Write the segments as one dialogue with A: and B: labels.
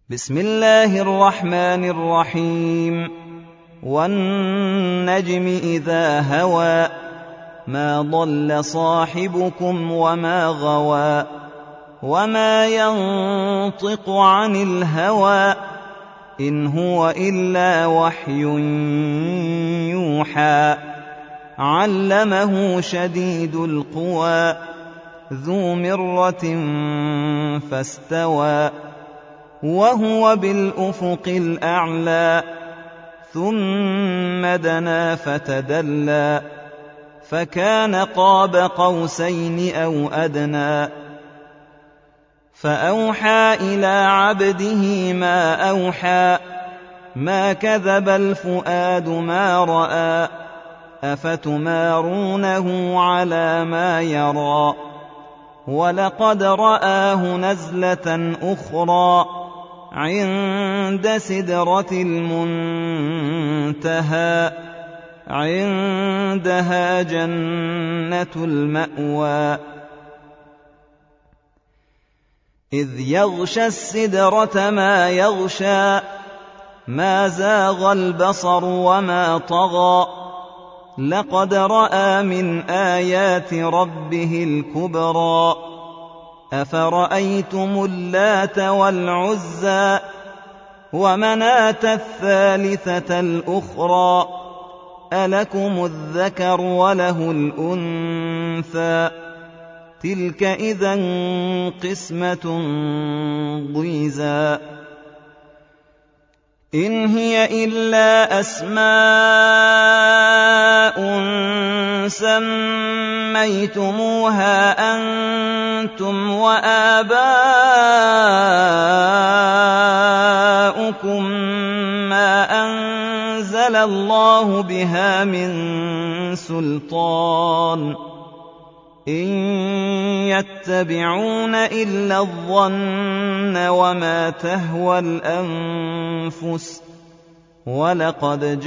A: بسم الله الرحمن الرحيم. والنجم إذا هوى ما ضل صاحبكم وما غوى وما ينطق عن الهوى إن هو إلا وحي يوحى علمه شديد القوى ذو مرة فاستوى وهو بالأفق الأعلى ثم دنا فتدلى فكان قاب قوسين أو أدنى فأوحى إلى عبده ما أوحى ما كذب الفؤاد ما رأى أفتمارونه على ما يرى ولقد رآه نزلة أخرى عند سدرة المنتهى عندها جنة المأوى إذ يغشى السدرة ما يغشى ما زاغ البصر وما طغى لقد رأى من آيات ربه الكبرى أفرأيتم اللات والعزى ومناة الثالثة الأخرى ألكم الذكر وله الأنثى تلك إذا قسمة ضيزى إن هي إلا أسماء سميتموها أنتم وآباؤكم ما أنزل الله بها من سلطان إن يتبعون إلا الظن وما تهوى الأنفس ولقد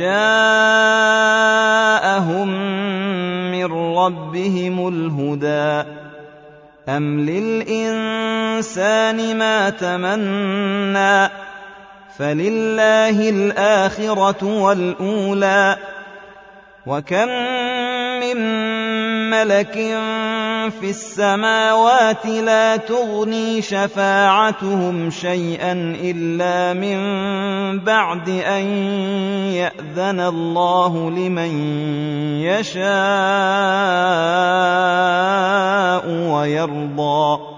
A: جاءهم من ربهم الهدى أم للإنسان ما تمنى فلله الآخرة والأولى وكم من ملك في السماوات لا تغني شفاعتهم شيئا إلا من بعد أن يأذن الله لمن يشاء ويرضى